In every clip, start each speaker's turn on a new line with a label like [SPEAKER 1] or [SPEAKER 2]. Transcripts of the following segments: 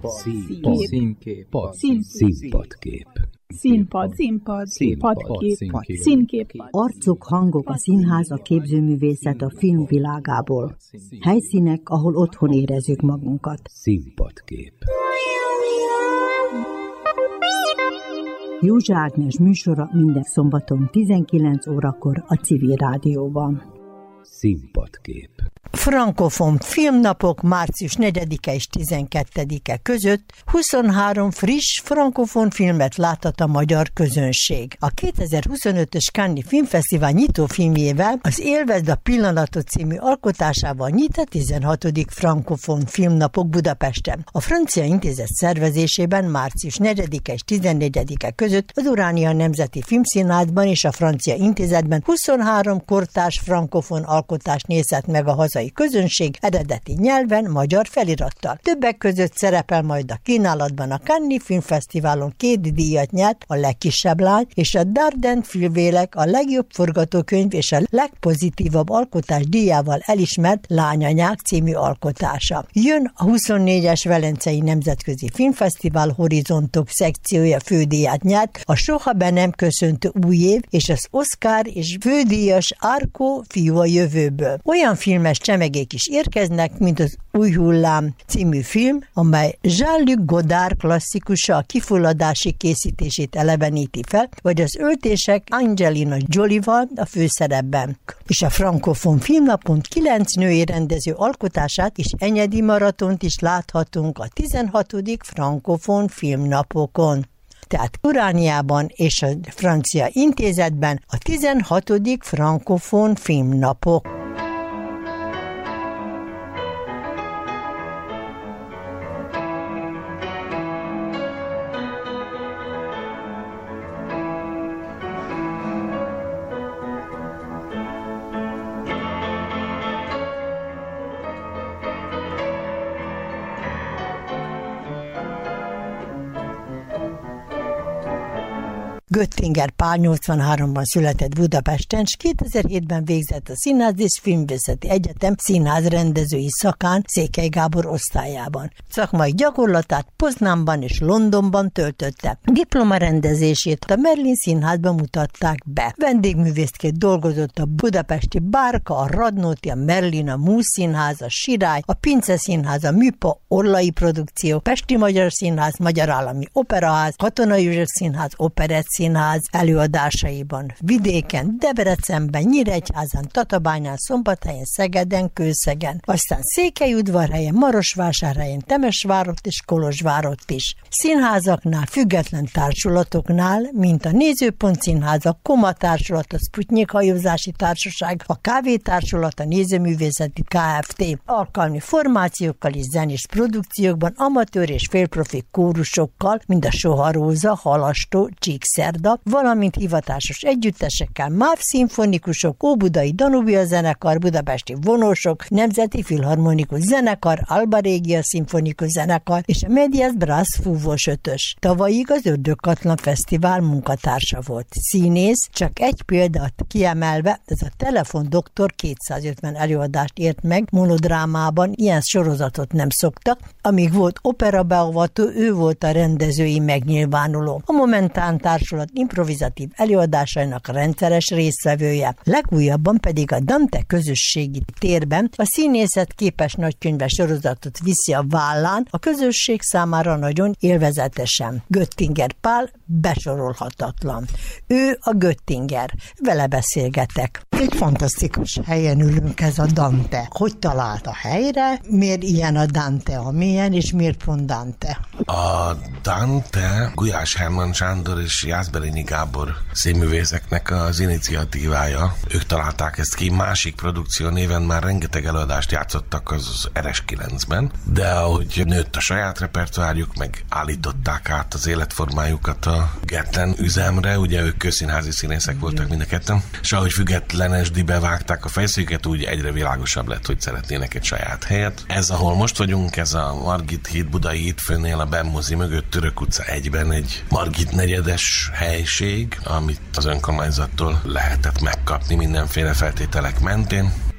[SPEAKER 1] Színkép. Arcok, hangok, a színház, a képzőművészet a filmvilágából. Helyszínek, ahol otthon érezzük magunkat.
[SPEAKER 2] Színpadkép.
[SPEAKER 1] Józsa Ágnes műsora minden szombaton 19 órakor a Civil Rádióban.
[SPEAKER 2] Színpadkép.
[SPEAKER 3] Frankofon filmnapok március 4-e és 12-e között 23 friss frankofon filmet láthat a magyar közönség. A 2025-ös Cannes Filmfesztivál nyitófilmjével, az Élvezd a pillanatot című alkotásával nyit a 16. frankofon filmnapok Budapesten. A Francia Intézet szervezésében március 4-e és 14-e között az Uránia Nemzeti Filmszínházban és a Francia Intézetben 23 kortárs frankofon alkotást nézhet meg a hazai közönség eredeti nyelven, magyar felirattal. Többek között szerepel majd a kínálatban a Cannes Filmfesztiválon 2 díjat nyert, a Legkisebb lány és a Dardenne Filmvélek a legjobb forgatókönyv és a legpozitívabb alkotás díjával elismert Lányanyák című alkotása. Jön a 24-es Velencei Nemzetközi Filmfesztivál Horizontok szekciója fődíjat nyert, a Soha be nem köszöntő új év és az Oscar és fődíjas Arco fiú a jövőből. Olyan filmes csemegék is érkeznek, mint az Új hullám című film, amely Jean-Luc Godard klasszikusa a kifulladási készítését eleveníti fel, vagy az Öltések Angelina Jolie-val a főszerepben. És a Frankofon filmnapon 9 női rendező alkotását és enyedi maratont is láthatunk a 16. Frankofon filmnapokon. Tehát Urániában és a Francia Intézetben a 16. Frankofon filmnapok. Göttinger Pál 83-ban született Budapesten, és 2007-ben végzett a Színház és Filmvészeti Egyetem színházrendezői szakán Székely Gábor osztályában. Szakmai gyakorlatát Poznanban és Londonban töltötte. Diplomarendezését a Merlin Színházban mutatták be. Vendégművészként dolgozott a budapesti Bárka, a Radnóti, a Merlin, a Múz Színház, a Sirály, a Pince Színház, a Műpa, Orlai Produkció, Pesti Magyar Színház, Magyar Állami Operaház, Katona József Színház, Operett Színház előadásaiban. Vidéken, Debrecenben, Nyíregyházán, Tatabányán, Szombathelyen, Szegeden, Kőszegen. Aztán Székelyudvarhelyen, Marosvásárhelyen, Temesvárott és Kolozsvárott is. Színházaknál, független társulatoknál, mint a Nézőpont Színház, a Koma Társulat, a Sputnik Hajózási Társaság, a Kávé Társulat, a Nézőművészeti Kft. Alkalmi formációkkal és zenés produkciókban, amatőr és félprofi kórusokkal, mint a Soharóza, Halastó, Csíkszerda, valamint hivatásos együttesekkel, MÁV szimfonikusok, Óbudai Danubia zenekar, Budapesti Vonósok, Nemzeti Filharmonikus Zenekar, Alba Regia szimfonikus zenekar és a Medias Brass fúvós ötös. Tavalyig az Ördögkatlan Fesztivál munkatársa volt. Színész, csak egy példát kiemelve, ez a Telefon Doktor 250 előadást ért meg monodrámában, ilyen sorozatot nem szoktak, amíg volt operabeavató, ő volt a rendezői megnyilvánuló. A Momentán Társulat improvizatív előadásainak rendszeres résztvevője. Legújabban pedig a Dante közösségi térben a Színészet képes nagykönyve sorozatot viszi a vállán, a közösség számára nagyon élvezetesen. Göttinger Pál besorolhatatlan. Ő a Göttinger. Vele beszélgetek. Egy fantasztikus helyen ülünk, ez a Dante. Hogy talált a helyre? Miért ilyen a Dante, amilyen, és miért pont Dante?
[SPEAKER 4] A Dante Gulyás Hermann Sándor és Jászberényi Gábor színművészeknek az iniciatívája. Ők találták ezt ki. Másik produkció néven már rengeteg előadást játszottak az RS9-ben, de ahogy nőtt a saját repertoárjuk, meg állították át az életformájukat a független üzemre, ugye ők közszínházi színészek voltak mind a ketten, és ahogy függetlenesdibe vágták a fejszüket, úgy egyre világosabb lett, hogy szeretnének egy saját helyet. Ez, ahol most vagyunk, ez a Margit híd, Budai hídfőnél, a Benmozi mögött, Török utca 1-ben egy Margit negyedes helység, amit az önkormányzattól lehetett megkapni mindenféle feltételek mentén.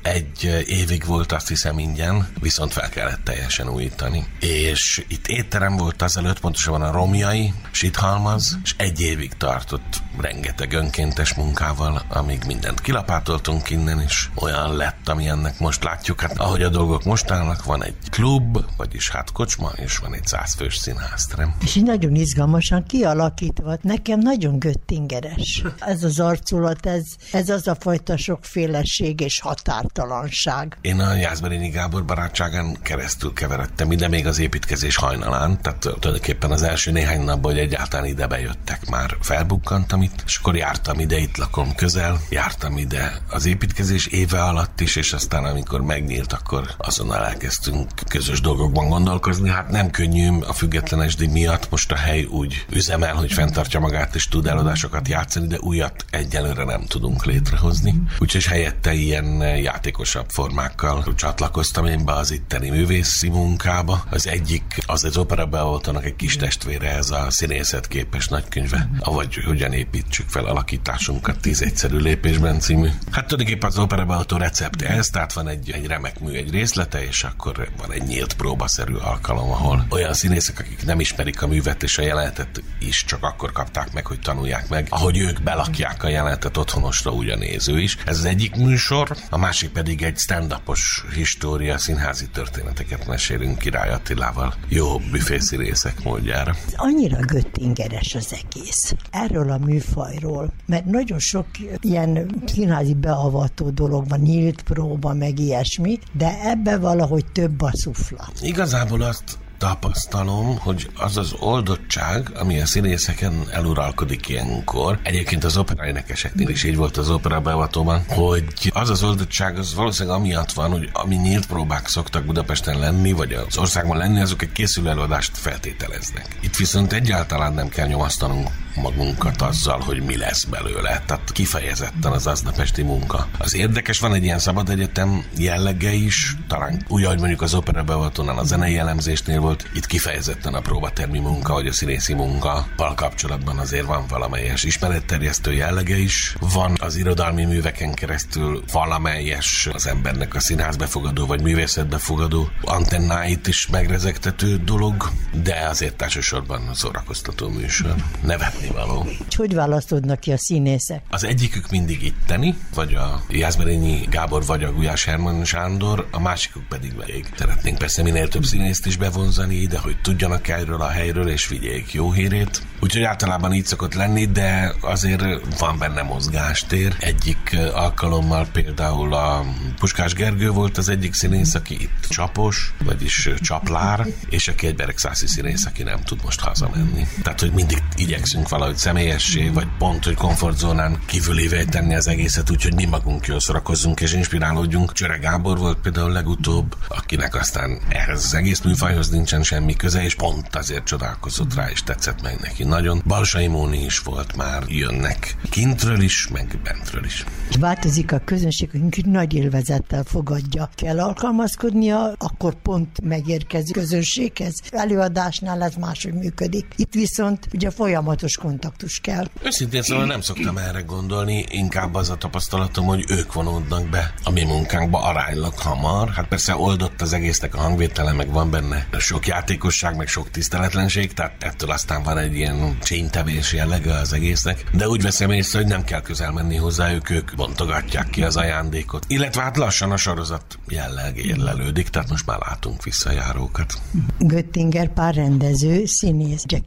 [SPEAKER 4] egy évig volt, azt hiszem, ingyen, viszont fel kellett teljesen újítani. És itt étterem volt azelőtt, pontosabban a Romjai Sithalmaz, és egy évig tartott rengeteg önkéntes munkával, amíg mindent kilapátoltunk innen, és olyan lett, ami ennek most látjuk. Hát ahogy a dolgok most állnak, van egy klub, vagyis hát kocsma, és van egy 100 fős színházterem.
[SPEAKER 3] És így nagyon izgalmasan kialakítva, nekem nagyon göttingeres. Ez az arculat, ez az a fajta sokféleség és határtalanság.
[SPEAKER 4] Én a Jászberényi Gábor barátságán keresztül keveredtem ide még az építkezés hajnalán, tehát tulajdonképpen az első néhány napban, hogy egyáltalán ide bejöttek, már felbukkantam itt, és akkor jártam ide, itt lakom közel, jártam ide az építkezés éve alatt is, és aztán amikor megnyílt, akkor azonnal elkezdtünk közös dolgokban gondolkozni. Hát nem könnyű a független SD miatt, most a hely úgy üzemel, hogy fenntartja magát és tud eladásokat játszani, de újat egyelőre nem tudunk létrehozni. Úgyhogy helyette ilyen játékosabb formákkal csatlakoztam én be az itteni művészi munkába. Az egyik, az Opera Beavatónak egy kis testvére, ez a színészetképes nagykönyve, avagy hogyan építsük fel alakításunkat 10 egyszerű lépésben című. Hát tulajdonképpen az Opera Beavató receptje ez, tehát van egy remek mű, egy részlete, és akkor van egy nyílt próbaszerű alkalom, ahol olyan színészek, akik nem ismerik a művet és a jelenetet is csak akkor kapták meg, hogy tanulják meg, ahogy ők belakják a jelenetet otthonosra, úgy a néző is. Ez az egyik műsor, a másik pedig egy stand-upos história, színházi történeteket mesélünk Király Attilával, jó büfészínészek módjára.
[SPEAKER 3] Annyira göttingeres az egész. Erről a műfajról, mert nagyon sok ilyen színházi beavató dolog van, nyílt próba, meg ilyesmi, de ebbe valahogy több a szufla.
[SPEAKER 4] Igazából azt tapasztalom, hogy az az oldottság, ami a színészeken eluralkodik ilyenkor, egyébként az operaénekeseknél is így volt az Opera Beavatóban, hogy az az oldottság az valószínűleg amiatt van, hogy ami nyílt próbák szoktak Budapesten lenni, vagy az országban lenni, azok egy készülő előadást feltételeznek. Itt viszont egyáltalán nem kell nyomasztanunk magunkat azzal, hogy mi lesz belőle. Tehát kifejezetten az aznap esti munka. Az érdekes, van egy ilyen szabad egyetem jellege is, talán úgy, ahogy mondjuk az Opera Beavatónál a zenei elemzésnél volt, itt kifejezetten a próbatermi munka, vagy a színészi munka kapcsolatban azért van valamelyes ismeretterjesztő jellege is. Van az irodalmi műveken keresztül valamelyes az embernek a színházbefogadó, vagy művészetbefogadó antennáit is megrezegtető dolog, de azért elsősorban szórakoztató műsor. Nevetni való.
[SPEAKER 3] Hogy választodnak ki a színészek?
[SPEAKER 4] Az egyikük mindig itteni, vagy a Jászberényi Gábor, vagy a Gulyás Hermann Sándor, a másikuk pedig velég. Szeretnénk persze minél több színészt is bevonzani ide, hogy tudjanak erről a helyről, és vigyék jó hírét. Úgyhogy általában így szokott lenni, de azért van benne mozgástér. Egyik alkalommal például a Puskás Gergő volt az egyik színész, aki itt csapos, vagyis csaplár, és aki egy beregszászi színész, aki nem tud most hazamenni. Tehát, hogy mindig igyekszünk valahogy személyessé, vagy pont, hogy komfortzónán kívülévé tenni az egészet, úgyhogy mi magunk jól szórakozzunk és inspirálódjunk. Csöre Gábor volt például legutóbb, akinek aztán ehhez az egész műfajhoz nincsen semmi köze, és pont azért csodálkozott rá, és tetszett meg neki nagyon. Balsai Móni is volt már, jönnek kintről is, meg bentről is.
[SPEAKER 3] Változik a közönség, hogy nagy élvezettel fogadja. Kell alkalmazkodnia, akkor pont megérkezik közönséghez. Előadásnál ez máshogy működik. Itt viszont ugye folyamatos kontaktus kell.
[SPEAKER 4] Őszintén szóval nem szoktam erre gondolni, inkább az a tapasztalatom, hogy ők vonódnak be a mi munkánkba aránylag hamar. Hát persze oldott az egésznek a hangvétele, meg van benne sok játékosság, meg sok tiszteletlenség, tehát ettől aztán van egy ilyen csénytevés jellege az egésznek. De úgy veszem észre, hogy nem kell közel menni hozzájuk, ők bontogatják ki az ajándékot. Illetve hát lassan a sorozat jelleg érlelődik, tehát most már látunk visszajárókat.
[SPEAKER 3] Göttinger Pál rendező, színész, ugye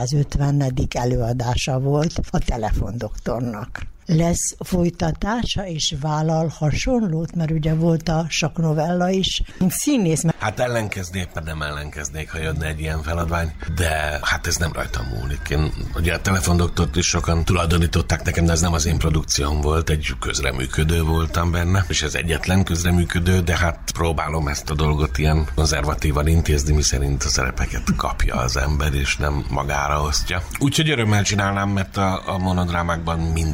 [SPEAKER 3] 250. előadása volt a Telefondoktornak. Lesz folytatása és vállal hasonlót, mert ugye volt a saknovella is. Színész.
[SPEAKER 4] Hát ellenkeznék, mert nem ellenkeznék, ha jönne egy ilyen feladvány, de hát ez nem rajtam múlik. Én ugye a Telefondoktort is sokan tulajdonították nekem, de ez nem az én produkcióm volt, egy közreműködő voltam benne, és ez egyetlen közreműködő, de hát próbálom ezt a dolgot ilyen konzervatívan intézni, miszerint a szerepeket kapja az ember, és nem magára osztja. Úgyhogy örömmel csinálnám, mert a monodrámákban mindig nagyon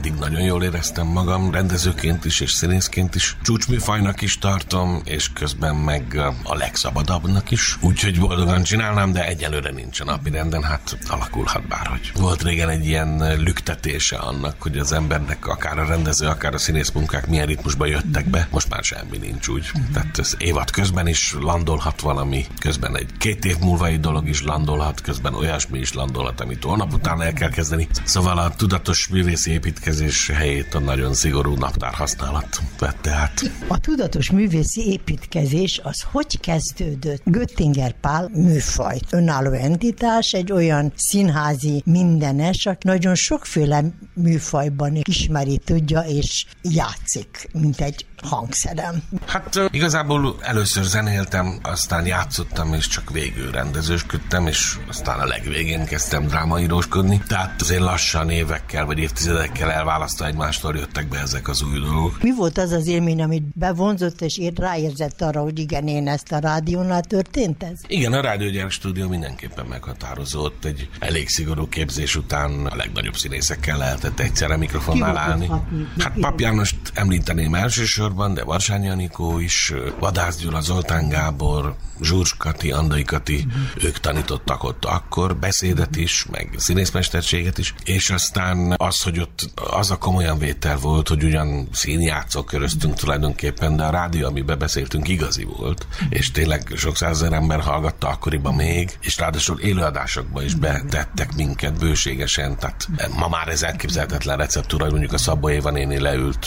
[SPEAKER 4] jól éreztem magam, rendezőként is és színészként is. Csúcsműfajnak is tartom, és közben meg a legszabadabbnak is. Úgyhogy boldogan csinálnám, de egyelőre nincs a napirenden, hát alakulhat bárhogy. Volt régen egy ilyen lüktetése annak, hogy az embernek akár a rendező, akár a színész munkák milyen ritmusba jöttek be. Most már semmi nincs úgy. Tehát az évad közben is landolhat valami, közben egy 2 év múlvai dolog is landolhat, közben olyasmi is landolhat, amit holnap után el kell kezdeni. Szóval a tudatos művészi építkezés helyét a nagyon szigorú naptár használat vette át.
[SPEAKER 3] A tudatos művészi építkezés az hogy kezdődött? Göttinger Pál műfaj, önálló entitás, egy olyan színházi mindenes, aki nagyon sokféle műfajban ismeri, tudja és játszik, mint egy hangszerem.
[SPEAKER 4] Hát igazából először zenéltem, aztán játszottam, és csak végül rendezősködtem, és aztán a legvégén kezdtem drámaíróskodni. Tehát azért lassan évekkel vagy évtizedekkel elválasztva egymástól jöttek be ezek az új dolgok.
[SPEAKER 3] Mi volt az az élmény, amit bevonzott, és ráérzett arra, hogy igen, én ezt a rádiónál történt ez?
[SPEAKER 4] Igen, a Rádiógyerek Stúdió mindenképpen meghatározott. Egy elég szigorú képzés után a legnagyobb színészekkel lehetett egyszerre mikrofonnál állni. Hát Pap Jánost említeném elsősorban, de Varsányi Anikó is, Vadász Gyula, Zoltán Gábor, Zsurs Kati, Andai Kati, ők tanítottak ott akkor beszédet is, meg színészmesterséget is, és aztán az, hogy ott az a komolyan vétel volt, hogy ugyan színjátszók köröztünk tulajdonképpen, de a rádió, amiben beszéltünk, igazi volt, és tényleg sok százezer ember hallgatta akkoriban még, és ráadásul élőadásokba is betettek minket bőségesen, tehát ma már ez elképzelhetetlen receptúra, hogy mondjuk a Szabó Éva néni leült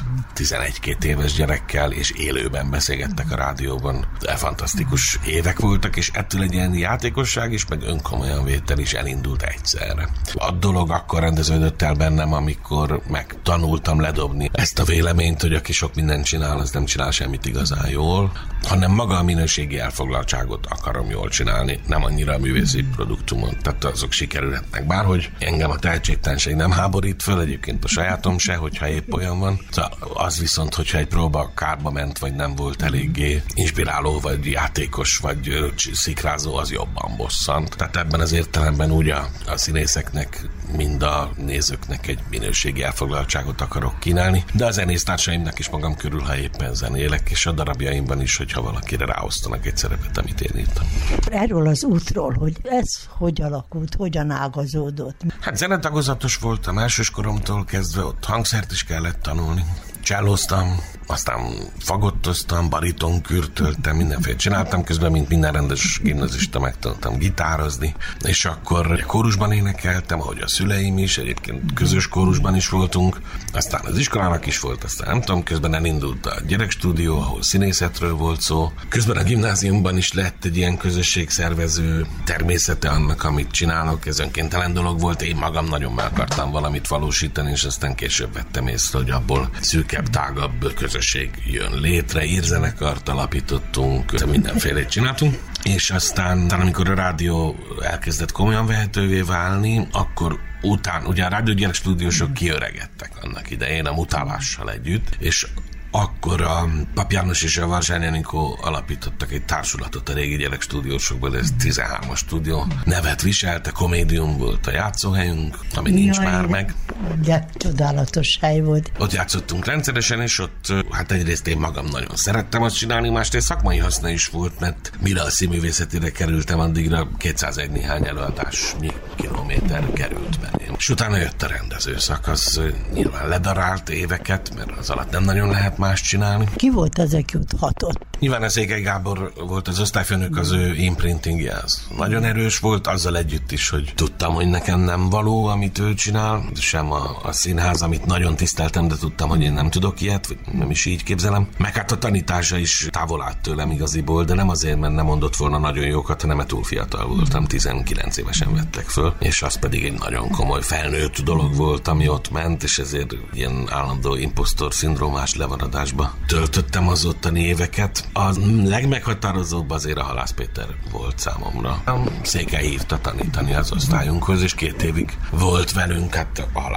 [SPEAKER 4] 5-11-2 éves gyerekkel, és élőben beszélgettek a rádióban. Fantasztikus évek voltak, és ettől egy ilyen játékosság is, meg önkomolyan vétel is elindult egyszerre. A dolog akkor rendeződött el bennem, amikor megtanultam ledobni ezt a véleményt, hogy aki sok mindent csinál, az nem csinál semmit igazán jól, hanem maga a minőségi elfoglaltságot akarom jól csinálni, nem annyira a művészi produktumot, tehát azok sikerülhetnek. Bárhogy engem a tehetségtelenség nem háborít föl, egyébként a sajátom se, hogyha épp olyan van. Szóval az viszont, hogyha egy próba kárba ment, vagy nem volt eléggé inspiráló, vagy játékos, vagy szikrázó, az jobban bosszant. Tehát ebben az értelemben úgy a színészeknek, mind a nézőknek egy minőségi elfoglaltságot akarok kínálni, de a zenésztársaimnak is magam körül, ha éppen zenélek, és a darabjaimban is, hogyha valakire ráosztanak egy szerepet, amit én írtam.
[SPEAKER 3] Erről az útról, hogy ez hogy alakult, hogyan ágazódott?
[SPEAKER 4] Hát zenetagozatos voltam elsős koromtól kezdve, ott hangszert is kellett tanulni. Csellóztam, aztán fagottoztam, baritonkürtöltem, mindenféle csináltam, közben, mint minden rendes gimnazista megtanultam gitározni, és akkor kórusban énekeltem, ahogy a szüleim is, egyébként közös kórusban is voltunk, aztán az iskolának is volt, aztán nem tudom, közben elindult a gyerekstúdió, ahol színészetről volt szó, közben a gimnáziumban is lett egy ilyen közösségszervező természete annak, amit csinálok, ez önkéntelen dolog volt, én magam nagyon meg akartam valamit valósítani, és aztán később vettem észre, hogy abból szűkebb, tágabb közösség jön létre, írzenekart alapítottunk, mindenfélét csináltunk, és aztán amikor a rádió elkezdett komolyan vehetővé válni, akkor ugye a Rádiógyerek Stúdiósok kiöregedtek annak idején a mutálással együtt, és akkor a Pap János és a Varsányi Anikó alapítottak egy társulatot a régi gyerekstúdiósokból, ez 13-as stúdió. Nevet viselte, Komédium volt a játszóhelyünk, ami nincs már meg.
[SPEAKER 3] De csodálatos hely volt.
[SPEAKER 4] Ott játszottunk rendszeresen, és ott hát egyrészt én magam nagyon szerettem azt csinálni, másrészt szakmai haszna is volt, mert mire a színművészetére kerültem, addigra 201 néhány előadásnyi kilométer került belém. És utána jött a rendezőszak, az nyilván ledarált éveket, mert az alatt nem nagyon lehet más csinálni.
[SPEAKER 3] Ki volt az, aki ott hatott?
[SPEAKER 4] Nyilván a Székely Gábor volt az osztályfőnök, az ő imprintingje, az nagyon erős volt, azzal együtt is, hogy tudtam, hogy nekem nem való, amit ő csinál, sem a színház, amit nagyon tiszteltem, de tudtam, hogy én nem tudok ilyet, vagy nem is így képzelem. Meg hát a tanítása is távol állt tőlem igaziból, de nem azért, mert nem mondott volna nagyon jókat, hanem mert túl fiatal voltam, 19 évesen vettek föl, és az pedig egy nagyon komoly felnőtt dolog volt, ami ott ment, és ezért ilyen állandó imposztor szindrómás levaradásba töltöttem az ottani éveket. A legmeghatározóbb azért a Halász Péter volt számomra. A Székely hívta tanítani az osztályunkhoz, és 2 évig volt velünk, hát a Halász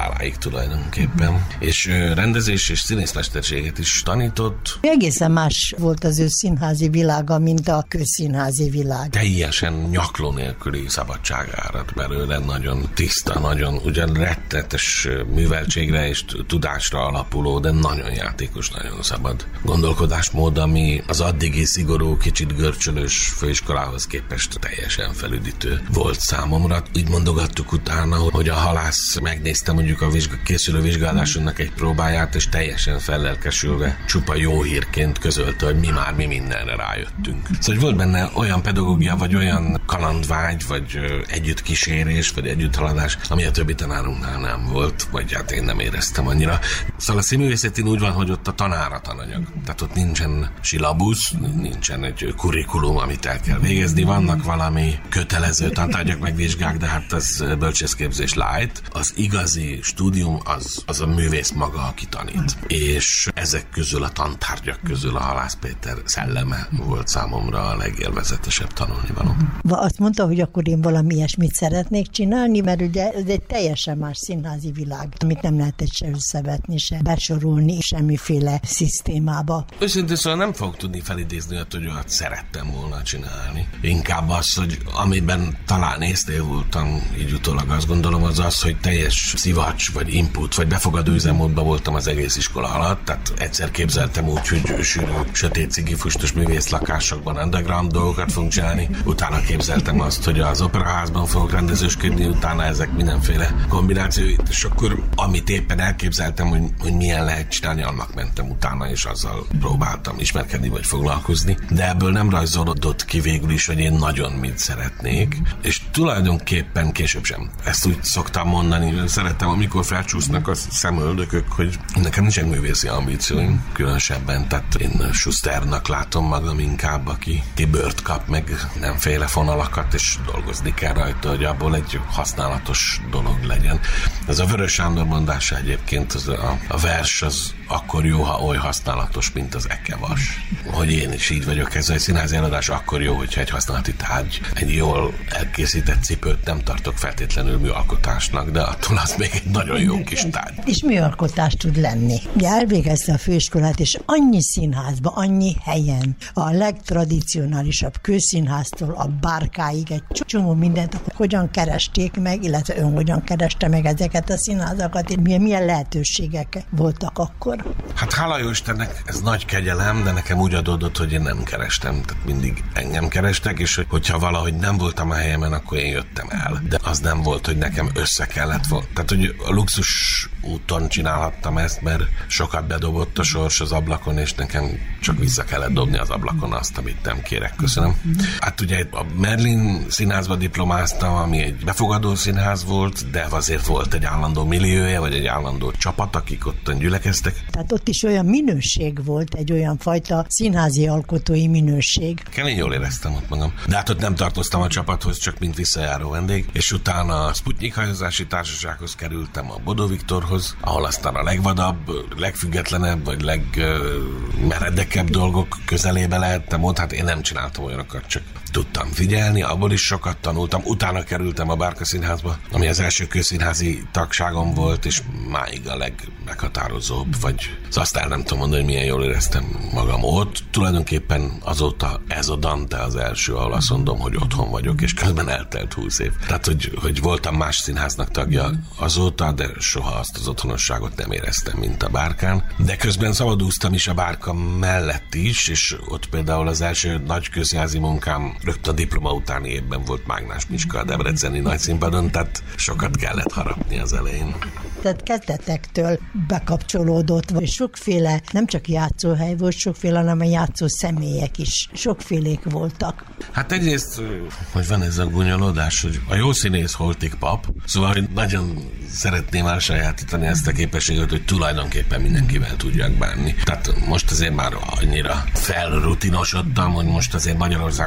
[SPEAKER 4] haláláig tulajdonképpen. És rendezés és színészmesterséget is tanított.
[SPEAKER 3] Egészen más volt az ő színházi világa, mint a közszínházi világ.
[SPEAKER 4] Teljesen nyakló nélküli szabadság árad belőle, nagyon tiszta, nagyon ugyan rettetes műveltségre és tudásra alapuló, de nagyon játékos, nagyon szabad gondolkodásmód, ami az addigi szigorú, kicsit görcsölős főiskolához képest teljesen felüdítő volt számomra. Így mondogattuk utána, hogy a halász megnézte mondjuk a készülő vizsgálásunknak egy próbáját, és teljesen fellelkesülve, csupa jó hírként közölte, hogy mi mindenre rájöttünk. Szóval volt benne olyan pedagógia, vagy olyan kalandvágy, vagy együttkísérés, vagy együtthaladás, ami a többi tanárunknál nem volt, vagy hát én nem éreztem annyira. Szóval a színművészetén úgy van, hogy ott a tanár a tananyag. Tehát ott nincsen silabusz, nincsen egy kurikulum, amit el kell végezni, vannak valami kötelező tantárgyak, meg vizsgák, de hát ez bölcsészképzés light. Az igazi stúdium az a művész maga, aki tanít. És ezek közül, a tantárgyak közül a Halász Péter szelleme volt számomra a legélvezetesebb tanulnivaló.
[SPEAKER 3] Azt mondta, hogy akkor én valami ilyesmit szeretnék csinálni, mert ugye ez egy teljesen más színházi világ, amit nem lehetett se összevetni, se besorolni semmiféle szisztémába.
[SPEAKER 4] Őszintén szóval nem fogok tudni felidézni, hogy olyat szerettem volna csinálni. Inkább az, hogy amiben talán észtévültem, így utólag azt gondolom, az, hogy teljes szivacs, vagy input, vagy befogadó üzemmódban voltam az egész iskola alatt, tehát egyszer képzeltem úgy, hogy sűrű, sötét cigifustos művészlakásokban underground dolgokat fogunk csinálni, utána képzeltem azt, hogy az operaházban fogok rendezősködni, utána ezek mindenféle kombinációit, és akkor amit éppen elképzeltem, hogy milyen lehet csinálni, annak mentem utána, és azzal próbáltam ismerkedni, vagy foglalkozni. De ebből nem rajzolódott ki végül is, hogy én nagyon mit szeretnék, és tulajdonképpen később sem. Ezt úgy szoktam mondani, szeretem, amikor felcsúsznak a szemöldökök, hogy nekem nincsen művészi ambícióim, különösebben, tehát én Schusternak látom magam inkább, aki bört kap meg nemféle fonalakat, és dolgozni kell rajta, hogy abból egy használatos dolog legyen. Ez a Vörös Sándor mondása egyébként, a vers az akkor jó, ha oly használatos, mint az ekevas. Hogy én is így vagyok, ez a színházi előadás akkor jó, hogyha egy használati tárgy, egy jól elkészített cipőt nem tartok feltétlenül műalkotásnak, de attól az még egy nagyon jó kis tárgy.
[SPEAKER 3] És műalkotás tud lenni. Ugye elvégezte a főiskolát, és annyi színházba, annyi helyen, a legtradicionálisabb közszínháztól a Bárkáig egy csomó mindent, hogyan keresték meg, illetve ön hogyan kereste meg ezeket a színházakat, milyen lehetőségek voltak akkor?
[SPEAKER 4] Hát hála jó Istennek, ez nagy kegyelem, de nekem úgy adódott, hogy én nem kerestem, tehát mindig engem kerestek, és hogyha valahogy nem voltam a helyemen, akkor én jöttem el. De az nem volt, hogy nekem össze kellett volna. Tehát, hogy a luxus úton csinálhattam ezt, mert sokat bedobott a sors az ablakon, és nekem csak vissza kellett dobni az ablakon azt, amit nem kérek. Köszönöm. Hát ugye a Merlin színházba diplomáztam, ami egy befogadó színház volt, de azért volt egy állandó milliója, vagy egy állandó csapat, akik ott gyülekeztek.
[SPEAKER 3] Tehát ott is olyan minőség volt, egy olyan fajta színházi alkotói minőség.
[SPEAKER 4] Én jól éreztem ott magam. De hát ott nem tartoztam a csapathoz, csak mint visszajáró vendég, és utána a Sputnik hajózási társasághoz kerültem, a Bodó Viktorhoz, ahol aztán a legvadabb, legfüggetlenebb, vagy legmeredekebb dolgok közelébe lehettem ott. Hát én nem csináltam olyanokat, csak tudtam figyelni, abból is sokat tanultam. Utána kerültem a Bárka Színházba, ami az első közszínházi tagságom volt, és máig a legmeghatározóbb, vagy aztán nem tudom mondani, hogy milyen jól éreztem magam ott. Tulajdonképpen azóta ez a Dante az első, ahol azt mondom, hogy otthon vagyok, és közben eltelt 20 év. Tehát, hogy voltam más színháznak tagja azóta, de soha azt az otthonosságot nem éreztem, mint a Bárkán. De közben szabadúztam is a Bárka mellett is, és ott például az első nagy közszínházi munkám rögtön a diploma utáni évben volt Mágnás Miska a debreceni nagyszínpadon, tehát sokat kellett harapni az elején.
[SPEAKER 3] Tehát kezdetektől bekapcsolódott, és sokféle, nem csak játszóhely volt, sokféle, hanem a játszó személyek is. Sokfélék voltak.
[SPEAKER 4] Hát egyrészt, hogy van ez a gúnyolódás, hogy a jó színész holtig pap, szóval hogy nagyon szeretném elsajátítani ezt a képességet, hogy tulajdonképpen mindenkivel tudjak bánni. Tehát most azért már annyira felrutinosodtam, hogy most azért Magyarországon le lehet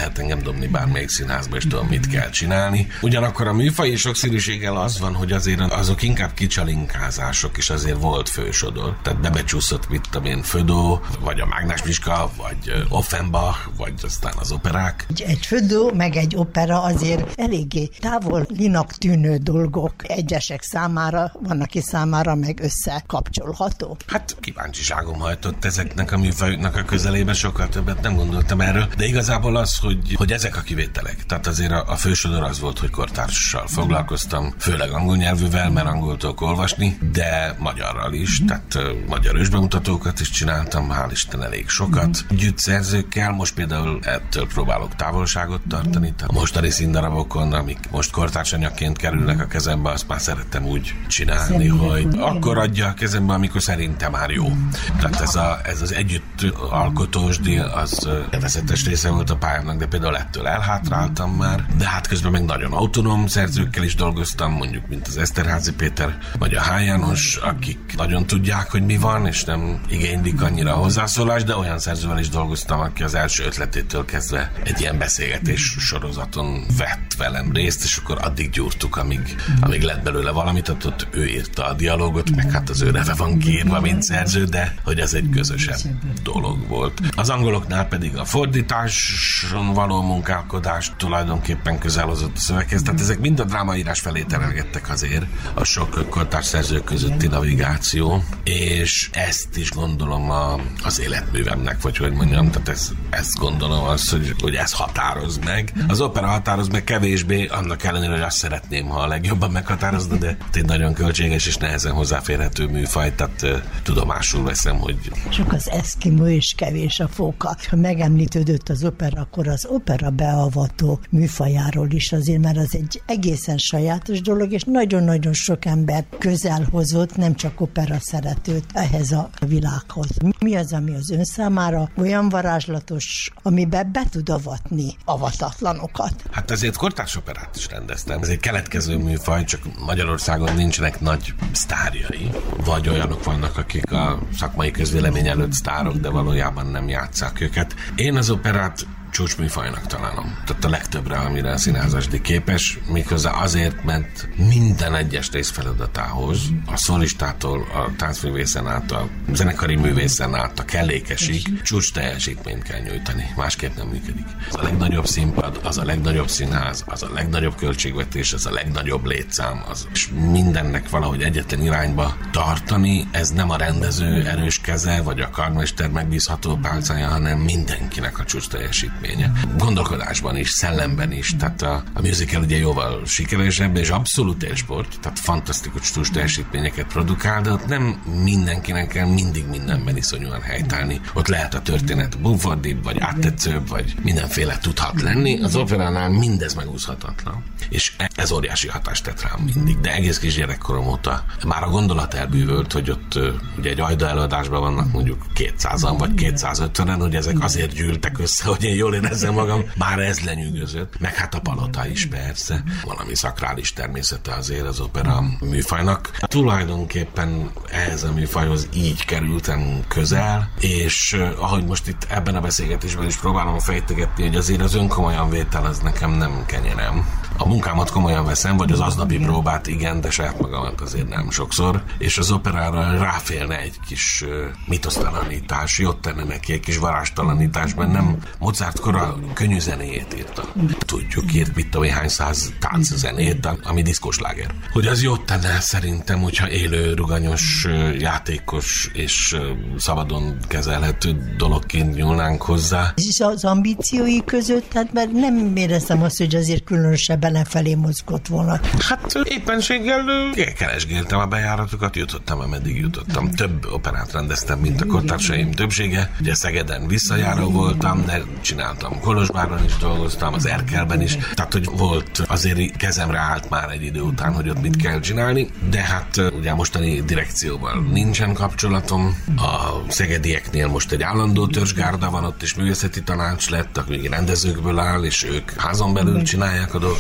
[SPEAKER 4] lehet engem dobni bármelyik színházba, és tudom, mit kell csinálni. Ugyanakkor a műfaji sokszínűséggel az van, hogy azért azok inkább kicsalinkázások, és azért volt fősodor. Tehát bebecsúszott, mit tudom én, Födó, vagy a Mágnás Miska, vagy Offenbach, vagy aztán az operák.
[SPEAKER 3] Egy Födó, meg egy opera azért eléggé távolinak tűnő dolgok egyesek számára, van, aki számára meg összekapcsolható.
[SPEAKER 4] Hát kíváncsiságom hajtott ezeknek a műfajoknak a közelébe, sokkal többet nem gondoltam erről, de igazából az, hogy ezek a kivételek. Tehát azért a fősodor az volt, hogy kortársassal foglalkoztam, főleg angol nyelvűvel, mert angoltól olvasni, de magyarral is, tehát magyar ősbemutatókat is csináltam, hál' Isten elég sokat. Együttszerzőkkel, most például ettől próbálok távolságot tartani. A mostani színdarabokon, amik most kortársanyagként kerülnek a kezembe, azt már szerettem úgy csinálni, hogy akkor adja a kezembe, amikor szerintem már jó. Tehát ez az együtt alkotós díj, az nevezetes része volt a pályámnak, de például ettől elhátráltam már, de hát közben meg nagyon autonóm szerzőkkel is dolgoztam, mondjuk, mint az Eszterházy Péter, vagy a H. János, akik nagyon tudják, hogy mi van, és nem igénylik annyira a hozzászólást, de olyan szerzővel is dolgoztam, aki az első ötletétől kezdve egy ilyen beszélgetés sorozaton vett velem részt, és akkor addig gyúrtuk, amíg lett belőle valamit, ott ő írta a dialógot, meg hát az ő neve van kiírva, mint szerző, de hogy ez egy közösebb dolog volt. Az angoloknál pedig a fordításon való munkálkodás tulajdonképpen közel hozott a szöveghez, tehát ezek mind a drámaírás felé terelgettek azért, a sok kortárs szerző közötti navigáció, és ezt is gondolom az életművemnek, vagy hogy mondjam, tehát ezt gondolom az, hogy ez határoz meg. Az opera határoz meg kevésbé, annak ellenére, hogy azt szeretném, ha a legjobban meghatározna, de egy nagyon költséges és nehezen hozzáférhető műfaj, tehát tudomásul veszem, hogy...
[SPEAKER 3] Csak az eszkimó és kevés a fóka. Ha megemlítődött az opera, akkor az opera beavató műfajáról is azért, mert az egy egészen sajátos dolog, és nagyon-nagyon sok ember közel hozott, nem csak opera szeretőt ehhez a világhoz. Mi az, ami az ön számára olyan varázslatos, amiben be tud avatni avatatlanokat?
[SPEAKER 4] Hát ezért kortárs operát is rendeztem. Ez egy keletkező műfaj, csak Magyarországon nincsenek nagy sztárjai, vagy olyanok vannak, akik a szakmai közvélemény előtt sztárok, de valójában nem játsszák őket. Én az operát csúcsműfajnak találom. Tehát a legtöbbre, amire a színházasdi képes, méghozzá azért, mert minden egyes rész feladatához, a szolistától, a táncművészen át, a zenekari művészen át, a kellékesig csúcs teljesítményt kell nyújtani. Másképp nem működik. Az a legnagyobb színpad, az a legnagyobb színház, az a legnagyobb költségvetés, az a legnagyobb létszám, és mindennek valahogy egyetlen irányba tartani, ez nem a rendező erős keze, vagy a karmester megbízható pálcája, hanem mindenkinek a csúcs teljesítmény. Gondolkodásban is, szellemben is, tehát a musical ugye jóval sikeresebb, és abszolút élsport, tehát fantasztikus csúcs teljesítményeket produkál, de ott nem mindenkinek kell mindig mindenben iszonyúan helytállni. Ott lehet a történet búvadibb, vagy áttetszőbb, vagy mindenféle tudhat lenni, az operánál mindez megúszhatatlan. És ez óriási hatást tett rám mindig, de egész kis gyerekkorom óta már a gondolat elbűvölt, hogy ott ugye egy Ajda előadásban vannak mondjuk 200-an, vagy 250-en, hogy ezek azért gyűltek össze, hogy én jól érezzem magam, bár ez lenyűgözött. Meg hát a palota is persze. Valami szakrális természete azért az opera műfajnak. Tulajdonképpen ehhez a műfajhoz így kerültem közel, és ahogy most itt ebben a beszélgetésben is próbálom fejtegetni, hogy azért az önkomolyan vétel az nekem nem kenyerem. A munkámat komolyan veszem, vagy az aznapi próbát igen, de saját magamat azért nem sokszor, és az operára ráférne egy kis mitosztalanítás, jót tenne neki egy kis varázstalanítás, mert nem Mozart kora könnyű zenéjét írta. Tudjuk, írt mit tudom, hány száz tánczenét, ami diszkósláger. Hogy az jót tenne szerintem, hogyha élő, ruganyos, játékos és szabadon kezelhető dologként nyúlnánk hozzá.
[SPEAKER 3] És az ambíciói között, tehát mert nem éreztem azt, hogy azért különösebben lefelé mozgott volna.
[SPEAKER 4] Hát éppenséggel keresgéltem a bejáratokat, jutottam, ameddig jutottam. Több operát rendeztem, mint a kortársaim többsége. Ugye Szegeden visszajáró voltam, de csináltam Kolozsvárban is dolgoztam, az Erkelben is. Tehát, hogy volt, azért kezemre állt már egy idő után, hogy ott mit kell csinálni, de hát ugye mostani direkcióval nincsen kapcsolatom. A szegedieknél most egy állandó törzsgárda van, ott is művészeti tanács lett, aki rendezőkből áll, és ők házon belül csinálják a dolgokat.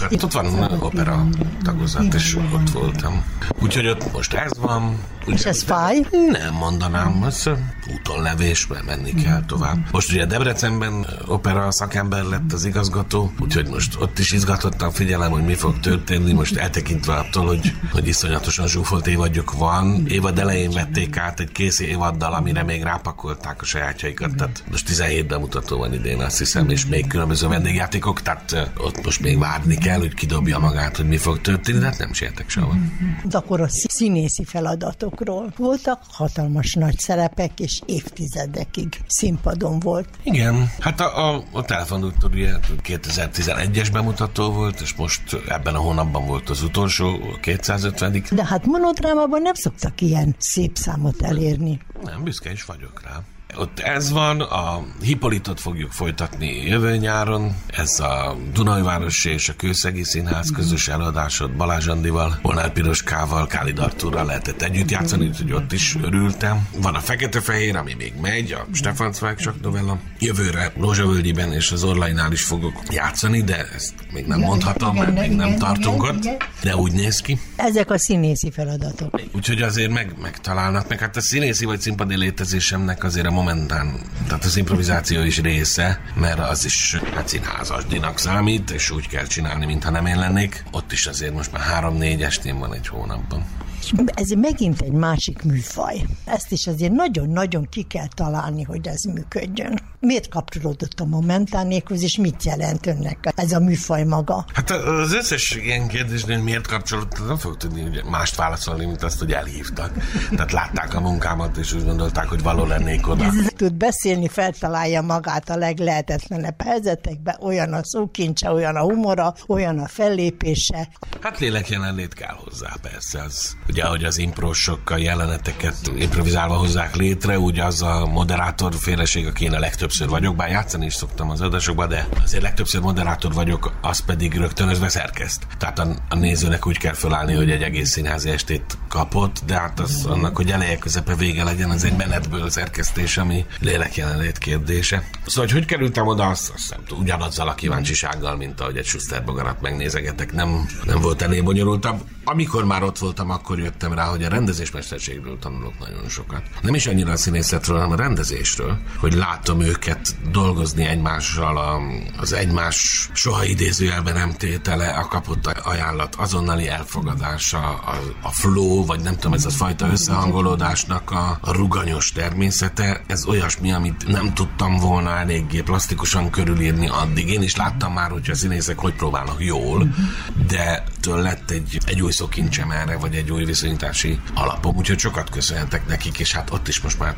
[SPEAKER 4] Hát ott van opera tagozat, és ott voltam. Úgyhogy ott most ez van.
[SPEAKER 3] És ez fáj?
[SPEAKER 4] Nem mondanám, ez úton levés, mert menni kell tovább. Most ugye Debrecenben opera szakember lett az igazgató, úgyhogy most ott is izgatottan figyelem, hogy mi fog történni, most eltekintve attól, hogy iszonyatosan zsúfolt évadjuk van. Évad elején vették át egy kész évaddal, amire még rápakolták a sajátjaikat, tehát most 17 bemutató van idén, azt hiszem, és még különböző vendégjátékok, tehát ott most még várni kell, hogy kidobja magát, hogy mi fog történni, de hát nem sértek sehol.
[SPEAKER 3] De akkor a színészi feladatokról voltak hatalmas nagy szerepek, és évtizedekig színpadon volt.
[SPEAKER 4] Igen, hát a Telefonúttól ugye 2011-es bemutató volt, és most ebben a hónapban volt az utolsó, 250.
[SPEAKER 3] De hát monodrámában nem szoktak ilyen szép számot elérni.
[SPEAKER 4] Nem, büszke is vagyok rá. Ott ez van, a Hippolytot fogjuk folytatni jövő nyáron, ez a Dunajvárosi és a Kőszegi Színház közös előadásod Balázs Andival, Molnár Piroskával, Kálid Artúrral lehetett együtt játszani, úgyhogy ott is örültem. Van a Fekete-Fehér, ami még megy, a Stefan Zweig csak novella. Jövőre Rózsavölgyiben és az Orlainál is fogok játszani, de ezt még nem mondhatom, mert még nem tartunk ott, de úgy néz ki.
[SPEAKER 3] Ezek a színészi feladatok.
[SPEAKER 4] Úgyhogy azért megtalálnak, meg hát a színészi vagy színpadi létezésemnek azért a momentán, tehát az improvizáció is része, mert az is hát színházasdinak számít, és úgy kell csinálni, mintha nem én lennék. Ott is azért most már 3-4 estén van egy hónapban.
[SPEAKER 3] Ez megint egy másik műfaj. Ezt is azért nagyon-nagyon ki kell találni, hogy ez működjön. Miért kapcsolódott a momentánékhoz, és mit jelent önnek ez a műfaj maga?
[SPEAKER 4] Hát az összes ilyen kérdésnél miért kapcsolódott, nem fog tudni ugye mást válaszolni, mint azt, hogy elhívtak. Tehát látták a munkámat, és úgy gondolták, hogy való lennék oda.
[SPEAKER 3] Ez tud beszélni, feltalálja magát a leglehetetlenebb helyzetekben, olyan a szókincse, olyan a humora, olyan a fellépése.
[SPEAKER 4] Hát lélekjelenlét kell hozzá, persze. Az, ugye, ahogy az improsokkal jeleneteket improvizálva hozzák létre, ugye az a moderátor féleség, aki én a legtöbbször vagyok, bár játszani is szoktam az adásokban, de azért legtöbbször moderátor vagyok, az pedig rögtönözve szerkeszt. Tehát a nézőnek úgy kell felállni, hogy egy egész színházi estét kapott, de hát az annak, hogy eleje, közepe, vége legyen, az egy menetből szerkesztés, ami lélekjelenlét kérdése. Szóval, hogy kerültem oda, azt hiszem, ugyanazzal a kíváncsisággal, mint ahogy egy Schuster bogarat megnézegetek, nem volt ennél bonyolultabb. Amikor már ott voltam, akkor jöttem rá, hogy a rendezésmesterségről tanulok nagyon sokat. Nem is annyira a színészetről, hanem a rendezésről, hogy látom őket dolgozni egymással, az egymás soha idézőjelben nem tétele, a kapott ajánlat azonnali elfogadása, a flow, vagy nem tudom, ez a fajta összehangolódásnak a ruganyos természete, ez olyasmi, amit nem tudtam volna eléggé plastikusan körülírni addig. Én is láttam már, hogy a színészek hogy próbálnak jól, de től lett egy új szókincsem erre, vagy egy új viszonyítási alapom, úgyhogy sokat köszönhetek nekik, és hát ott is most már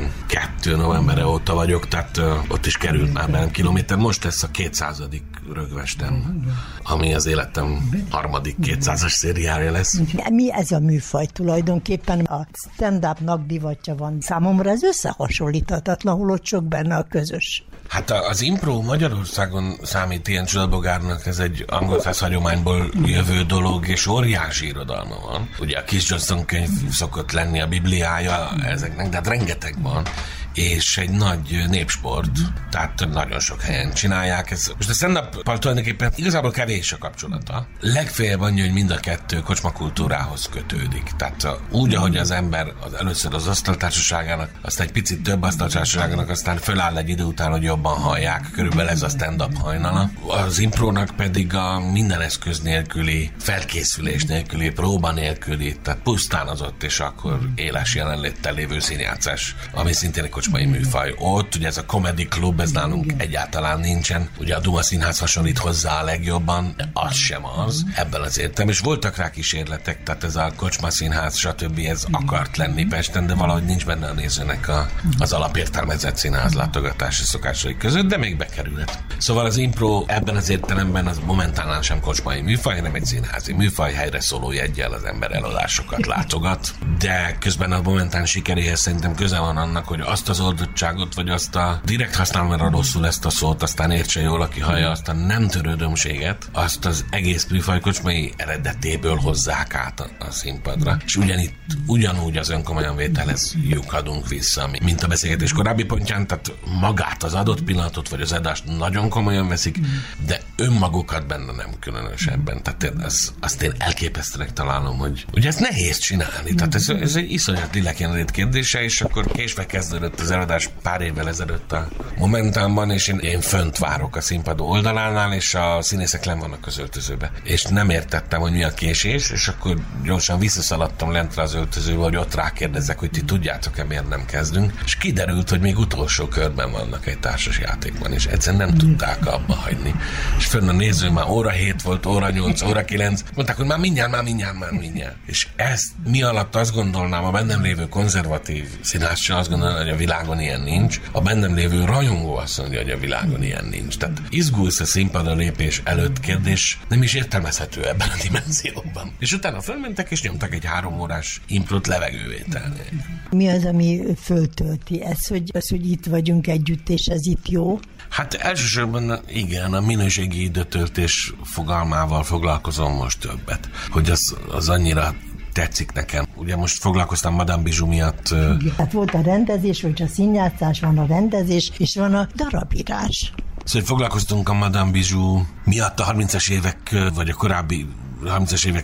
[SPEAKER 4] 12 novembere óta vagyok, tehát ott is került már bennem kilométer. Most lesz a 200. rögvestem, ami az életem harmadik 200-as szériája lesz.
[SPEAKER 3] Mi ez a műfaj tulajdonképpen? A stand-upnak divatja van. Számomra ez összehasonlíthatatlan, holott sok benne a közös.
[SPEAKER 4] Hát az impro Magyarországon számít ilyen csodabogárnak, ez egy angol száz hagyományból jövő dolog, és óriási irodalma van. Ugye a Kis Johnson könyv szokott lenni a bibliája ezeknek, de hát rengeteg van, és egy nagy népsport, tehát nagyon sok helyen csinálják. Most a stand-up-pal tulajdonképpen igazából kevés a kapcsolata. Legfeljebb annyi, hogy mind a kettő kocsmakultúrához kötődik. Tehát úgy, ahogy az ember először az asztaltársaságának, aztán egy picit több asztaltársaságának, aztán föláll egy idő után, hogy jobban hallják. Körülbelül ez a stand-up hajnala. Az imprónak pedig a minden eszköz nélküli, felkészülés nélküli, próba nélküli, tehát pusztán az ott és akkor éles jelenléttel lévő színjátszás, ami szintén egy kocsmai műfaj. Ott ugye ez a Comedy Club, ez nálunk egyáltalán nincsen. Ugye a Duma Színház hasonlít hozzá a legjobban, az sem az, ebben az értem. És voltak rá kísérletek, tehát ez a Kocsma Színház, stb. Ez akart lenni Pesten, de valahogy nincs benne a nézőnek az alapértelmezett színház látogatási szokásai között, de még bekerülhet. Szóval az impro ebben az értelemben az momentánál sem kocsmai műfaj, hanem egy színházi műfaj, helyre szóló jeggyel az ember eladásokat látogat, de közben a momentán sikeréhez szerintem köze van annak, hogy azt az oldottságot, vagy azt a direkt használom rosszul ezt a szót, aztán értse jól, aki hallja, aztán nem törődömséget, azt az egész műfaj kocsmai eredetéből hozzák át a színpadra. És ugyanúgy az önkomolyan vételhez lyukadunk vissza, mint a beszélgetés korábbi pontján, tehát magát az adott pillanatot, vagy az adást nagyon komolyan veszik, de önmagukat benne nem különösebben. Tehát azt én elképesztőnek találom, hogy ezt nehéz csinálni. Tehát ez egy iszonyat lélekjelenlét kérdése, és akkor késve kezdődött az előadás pár évvel ezelőtt a Momentumban, és én fönt várok a színpad oldalánál, és a színészek lenn vannak az öltözőbe. És nem értettem, hogy mi a késés, és akkor gyorsan visszaszaladtam lentre az öltözőbe, hogy ott rákérdezek, hogy ti tudjátok-e, miért nem kezdünk. És kiderült, hogy még utolsó körben vannak egy társas játékban, és egyszerűen nem tudták abba hagyni. És fönn a néző már óra 7 volt, óra 8, óra 9, mondták, hogy már mindjárt. És ezt mi alatt azt gondolnám, a bennem lévő konzervatív színással azt gondolom, hogy a világon ilyen nincs, a bennem lévő rajongó azt mondja, hogy a világon ilyen nincs. Tehát izgulsz a színpadra lépés előtt kérdés, nem is értelmezhető ebben a dimenzióban. És utána fölmentek és nyomtak egy 3 órás improt levegővételnél.
[SPEAKER 3] Mi az, ami föltölti? Ez, hogy itt vagyunk együtt, és ez itt jó?
[SPEAKER 4] Hát elsősorban igen, a minőségi időtöltés fogalmával foglalkozom most többet. Hogy az annyira tetszik nekem. Ugye most foglalkoztam Madame Bijou miatt.
[SPEAKER 3] Hát volt a rendezés, vagy a színjátszás, van a rendezés, és van a darabírás.
[SPEAKER 4] Szóval foglalkoztunk a Madame Bijou miatt a 30-as évek, vagy a korábbi 30-as évek